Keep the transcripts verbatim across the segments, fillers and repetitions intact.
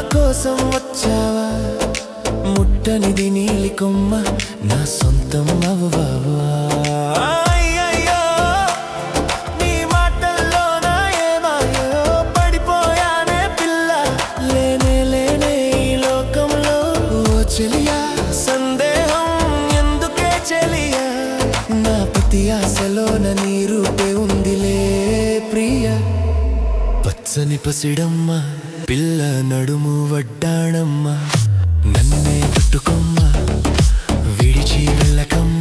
కోసం వచ్చావా ముట్టనిది నీలి కొమ్మ నా సొంతం అవ్వవా అయ్యయ్యో నీ మాటల్లో నా ఏమాయో పడిపోయానే పిల్ల లేనే లేనే ఈ లోకంలో ఓ చెలియా సందేహం ఎందుకే చెలియా నా ప్రతి ఆశలోన నీ రూపే ఉందిలే ప్రియ పచ్చని పసిడమ్మ పిల్ల నడుము వడ్డాణమ్మ నన్నే చుట్టుకొమ్మ విడిచి వెళ్ళకమ్మ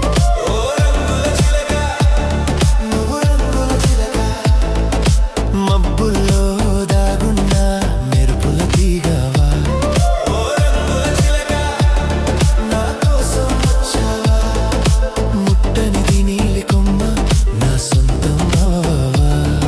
మబ్బుల్లో దాగున్న మెరుపుల తీగవా నా కోసం వచ్చావా ముట్టనిది నీలి కొమ్మ నా సొంతం అవ్వవా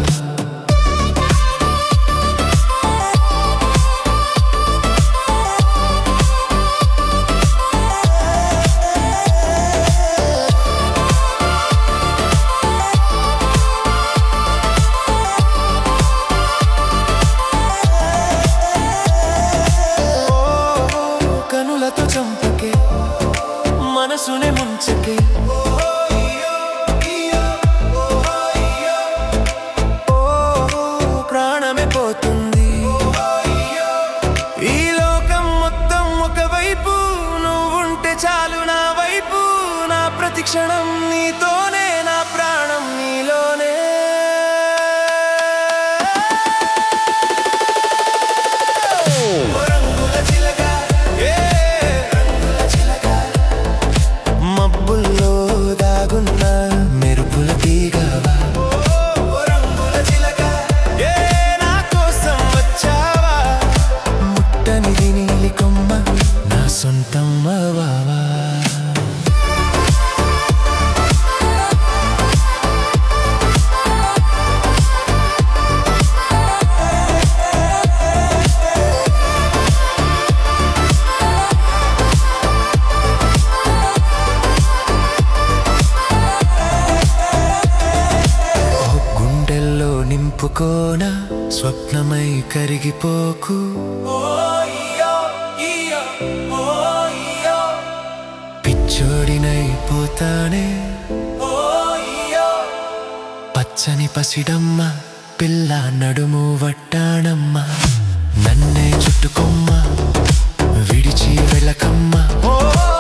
కనులతో చంపకే మనసునే ముంచకే ప్రాణమే పోతుంది ఈ లోకం మొత్తం ఒకవైపు నువ్వుంటే చాలు నా వైపు నా ప్రతి క్షణం నీతోనే నా ప్రాణం నీలోనే మబ్బుల్లో దాగున్న మెరుపుల తీగవా నా కోసం వచ్చావా ముట్టనిది నీలి కొమ్మ నా సొంతం అవ్వవా నింపుకోనా స్వప్నమై కరిగిపోకు పిచ్చోడినై పోతానే పచ్చని పసిడమ్మ పిల్ల నడుము వట్టాణమ్మ నన్నే చుట్టుకొమ్మ విడిచి వెళ్ళకమ్మ.